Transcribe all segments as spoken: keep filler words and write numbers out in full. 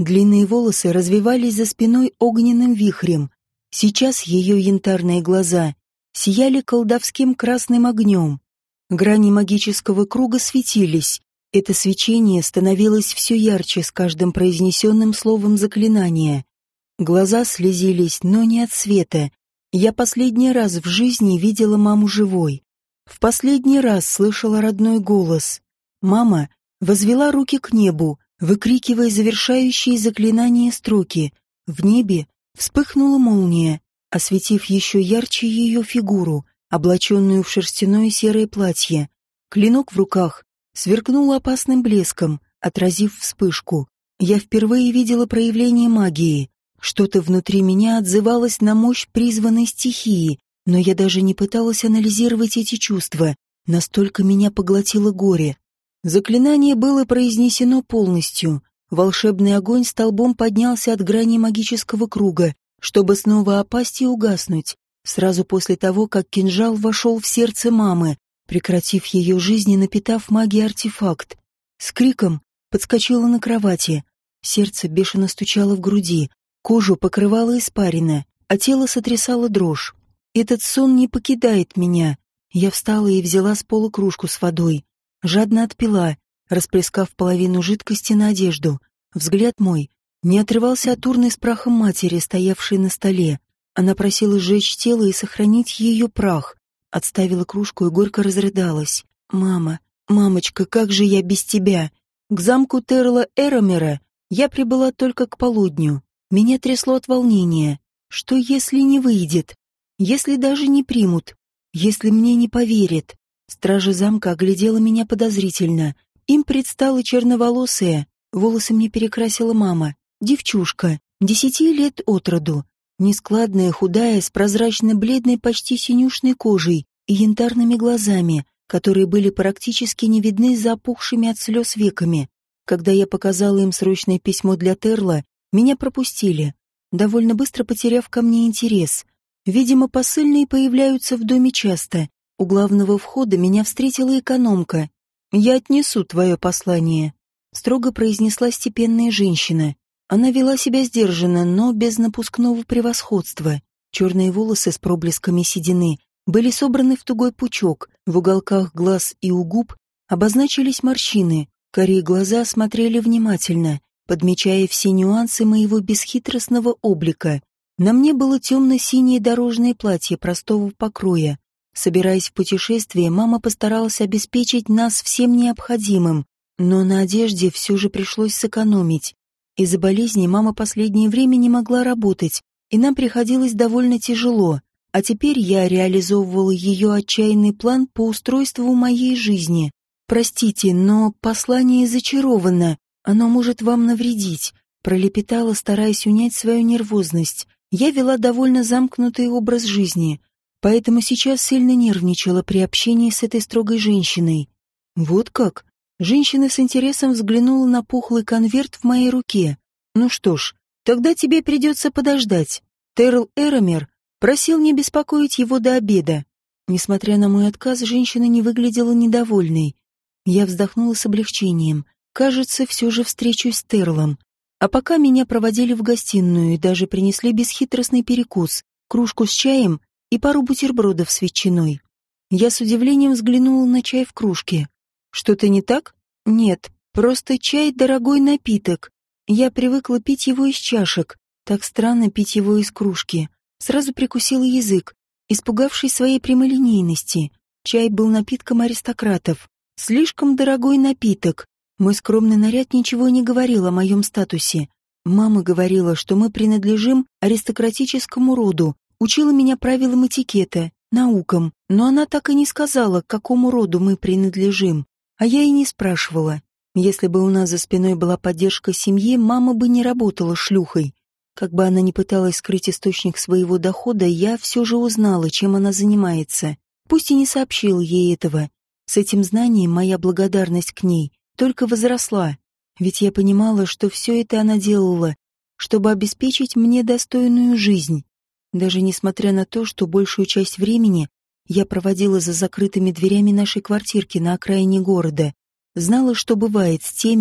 Длинные волосы развивались за спиной огненным вихрем. Сейчас ее янтарные глаза сияли колдовским красным огнем. Грани магического круга светились. Это свечение становилось все ярче с каждым произнесенным словом заклинания. Глаза слезились, но не от света. Я последний раз в жизни видела маму живой. В последний раз слышала родной голос. Мама возвела руки к небу, выкрикивая завершающие заклинания строки. В небе вспыхнула молния, осветив еще ярче ее фигуру, облаченную в шерстяное серое платье. Клинок в руках сверкнул опасным блеском, отразив вспышку. Я впервые видела проявление магии. Что-то внутри меня отзывалось на мощь призванной стихии, но я даже не пыталась анализировать эти чувства, настолько меня поглотило горе. Заклинание было произнесено полностью. Волшебный огонь столбом поднялся от грани магического круга, чтобы снова опасть и угаснуть, сразу после того, как кинжал вошел в сердце мамы, прекратив ее жизнь и напитав магией артефакт. С криком подскочила на кровати. Сердце бешено стучало в груди, кожу покрывала испарина, а тело сотрясало дрожь. Этот сон не покидает меня. Я встала и взяла с пола кружку с водой. Жадно отпила, расплескав половину жидкости на одежду. Взгляд мой не отрывался от урны с прахом матери, стоявшей на столе. Она просила сжечь тело и сохранить ее прах. Отставила кружку и горько разрыдалась. «Мама, мамочка, как же я без тебя?» К замку Терла Эромера я прибыла только к полудню. Меня трясло от волнения. Что если не выйдет? Если даже не примут? Если мне не поверят? Стража замка оглядела меня подозрительно. Им предстала черноволосая, волосы мне перекрасила мама, девчушка, десяти лет от роду, нескладная, худая, с прозрачно-бледной, почти синюшной кожей и янтарными глазами, которые были практически не видны за опухшими от слез веками. Когда я показала им срочное письмо для Терла, меня пропустили, довольно быстро потеряв ко мне интерес. Видимо, посыльные появляются в доме часто. У главного входа меня встретила экономка. «Я отнесу твое послание», — строго произнесла степенная женщина. Она вела себя сдержанно, но без напускного превосходства. Черные волосы с проблесками седины были собраны в тугой пучок, в уголках глаз и у губ обозначились морщины, карие глаза смотрели внимательно, подмечая все нюансы моего бесхитростного облика. На мне было темно-синее дорожное платье простого покроя. Собираясь в путешествие, мама постаралась обеспечить нас всем необходимым, но на одежде все же пришлось сэкономить. Из-за болезни мама последнее время не могла работать, и нам приходилось довольно тяжело, а теперь я реализовывала ее отчаянный план по устройству моей жизни. «Простите, но послание зачаровано, оно может вам навредить», — пролепетала, стараясь унять свою нервозность. Я вела довольно замкнутый образ жизни, поэтому сейчас сильно нервничала при общении с этой строгой женщиной. «Вот как?» Женщина с интересом взглянула на пухлый конверт в моей руке. «Ну что ж, тогда тебе придется подождать. Терл Эромер просил не беспокоить его до обеда». Несмотря на мой отказ, женщина не выглядела недовольной. Я вздохнула с облегчением. Кажется, все же встречусь с Терлом. А пока меня проводили в гостиную и даже принесли бесхитростный перекус, кружку с чаем и пару бутербродов с ветчиной. Я с удивлением взглянула на чай в кружке. «Что-то не так?» «Нет, просто чай — дорогой напиток. Я привыкла пить его из чашек. Так странно пить его из кружки». Сразу прикусила язык, испугавшись своей прямолинейности. Чай был напитком аристократов. Слишком дорогой напиток. Мой скромный наряд ничего не говорил о моем статусе. Мама говорила, что мы принадлежим аристократическому роду, учила меня правилам этикета, наукам, но она так и не сказала, к какому роду мы принадлежим. А я и не спрашивала. Если бы у нас за спиной была поддержка семьи, мама бы не работала шлюхой. Как бы она ни пыталась скрыть источник своего дохода, я все же узнала, чем она занимается. Пусть и не сообщила ей этого. С этим знанием моя благодарность к ней только возросла, ведь я понимала, что все это она делала, чтобы обеспечить мне достойную жизнь. Даже несмотря на то, что большую часть времени я проводила за закрытыми дверями нашей квартирки на окраине города, знала, что бывает с теми,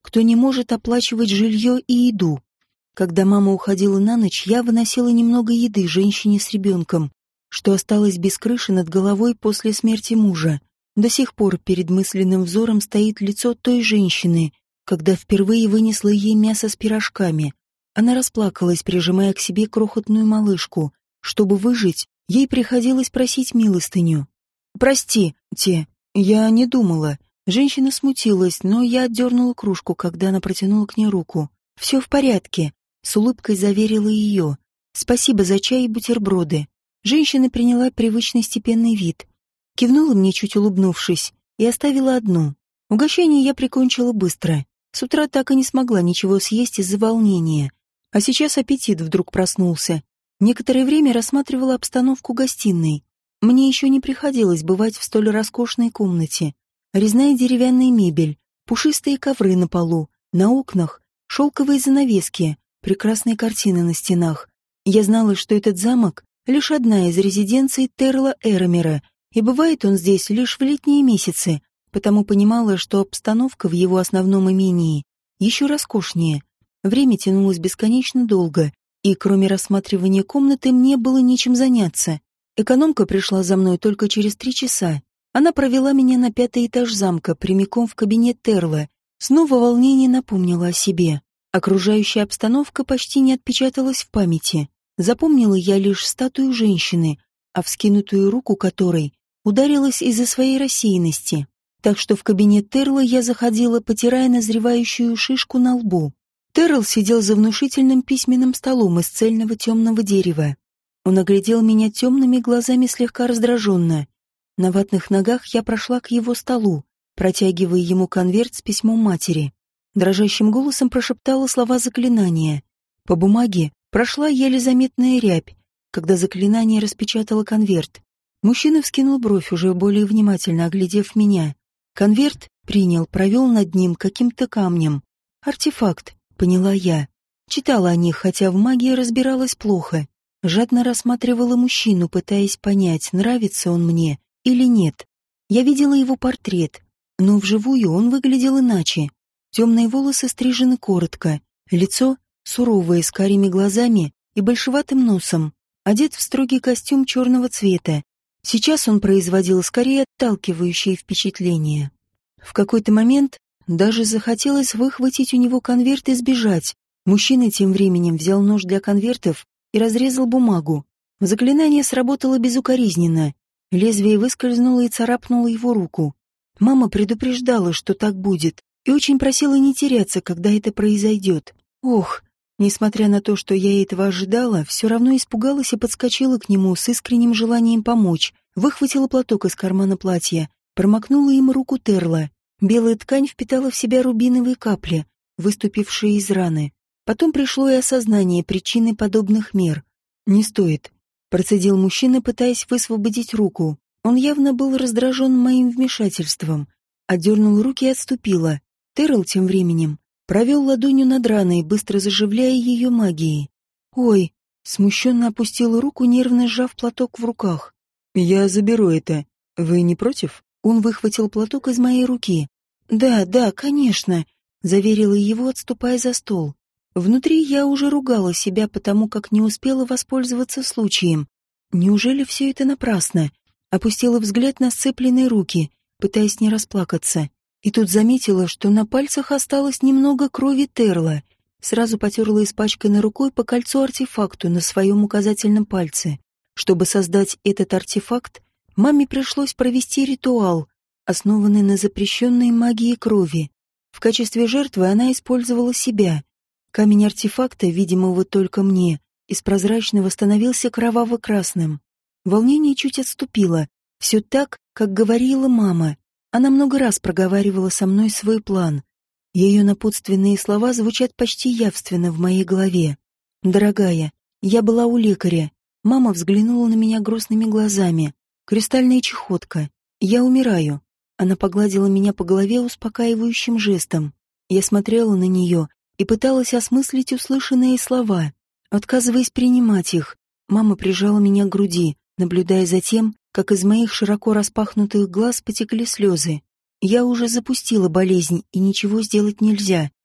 кто не может оплачивать жилье и еду. Когда мама уходила на ночь, я выносила немного еды женщине с ребенком, что осталось без крыши над головой после смерти мужа. До сих пор перед мысленным взором стоит лицо той женщины, когда впервые вынесла ей мясо с пирожками. Она расплакалась, прижимая к себе крохотную малышку. Чтобы выжить, ей приходилось просить милостыню. «Прости-те, я не думала». Женщина смутилась, но я отдернула кружку, когда она протянула к ней руку. «Все в порядке», — с улыбкой заверила ее. «Спасибо за чай и бутерброды». Женщина приняла привычный степенный вид. Кивнула мне, чуть улыбнувшись, и оставила одну. Угощение я прикончила быстро. С утра так и не смогла ничего съесть из-за волнения. А сейчас аппетит вдруг проснулся. Некоторое время рассматривала обстановку гостиной. Мне еще не приходилось бывать в столь роскошной комнате. Резная деревянная мебель, пушистые ковры на полу, на окнах, шелковые занавески, прекрасные картины на стенах. Я знала, что этот замок — лишь одна из резиденций Терла Эромера, и бывает он здесь лишь в летние месяцы, потому понимала, что обстановка в его основном имении еще роскошнее. Время тянулось бесконечно долго, и кроме рассматривания комнаты мне было нечем заняться. Экономка пришла за мной только через три часа. Она провела меня на пятый этаж замка, прямиком в кабинет Терла. Снова волнение напомнило о себе. Окружающая обстановка почти не отпечаталась в памяти. Запомнила я лишь статую женщины, а вскинутую руку которой ударилась из-за своей рассеянности. Так что в кабинет Терла я заходила, потирая назревающую шишку на лбу. Терл сидел за внушительным письменным столом из цельного темного дерева. Он оглядел меня темными глазами слегка раздраженно. На ватных ногах я прошла к его столу, протягивая ему конверт с письмом матери. Дрожащим голосом прошептала слова заклинания. По бумаге прошла еле заметная рябь, когда заклинание распечатало конверт. Мужчина вскинул бровь, уже более внимательно оглядев меня. Конверт принял, провел над ним каким-то камнем. «Артефакт», — поняла я. Читала о них, хотя в магии разбиралась плохо. Жадно рассматривала мужчину, пытаясь понять, нравится он мне или нет. Я видела его портрет, но вживую он выглядел иначе. Темные волосы стрижены коротко, лицо суровое, с карими глазами и большеватым носом, одет в строгий костюм черного цвета. Сейчас он производил скорее отталкивающее впечатление. В какой-то момент даже захотелось выхватить у него конверт и сбежать. Мужчина тем временем взял нож для конвертов и разрезал бумагу. Заклинание сработало безукоризненно. Лезвие выскользнуло и царапнуло его руку. Мама предупреждала, что так будет, и очень просила не теряться, когда это произойдет. Ох, несмотря на то, что я этого ожидала, все равно испугалась и подскочила к нему с искренним желанием помочь, выхватила платок из кармана платья, промокнула им руку Терла. Белая ткань впитала в себя рубиновые капли, выступившие из раны. Потом пришло и осознание причины подобных мер. «Не стоит», — процедил мужчина, пытаясь высвободить руку. Он явно был раздражен моим вмешательством. Отдернул руки и отступила. Терл тем временем провел ладонью над раной, быстро заживляя ее магией. «Ой!» — смущенно опустила руку, нервно сжав платок в руках. «Я заберу это. Вы не против?» Он выхватил платок из моей руки. «Да, да, конечно», — заверила его, отступая за стол. Внутри я уже ругала себя, потому как не успела воспользоваться случаем. Неужели все это напрасно? Опустила взгляд на сцепленные руки, пытаясь не расплакаться. И тут заметила, что на пальцах осталось немного крови Терла. Сразу потерла испачканной рукой по кольцу-артефакту на своем указательном пальце. Чтобы создать этот артефакт, маме пришлось провести ритуал, основанный на запрещенной магии крови. В качестве жертвы она использовала себя. Камень артефакта, видимого только мне, из прозрачного становился кроваво-красным. Волнение чуть отступило. Все так, как говорила мама. Она много раз проговаривала со мной свой план. Ее напутственные слова звучат почти явственно в моей голове. «Дорогая, я была у лекаря». Мама взглянула на меня грустными глазами. «Кристальная чехотка. Я умираю». Она погладила меня по голове успокаивающим жестом. Я смотрела на нее и пыталась осмыслить услышанные слова, отказываясь принимать их. Мама прижала меня к груди, наблюдая за тем, как из моих широко распахнутых глаз потекли слезы. Я уже запустила болезнь, и ничего сделать нельзя.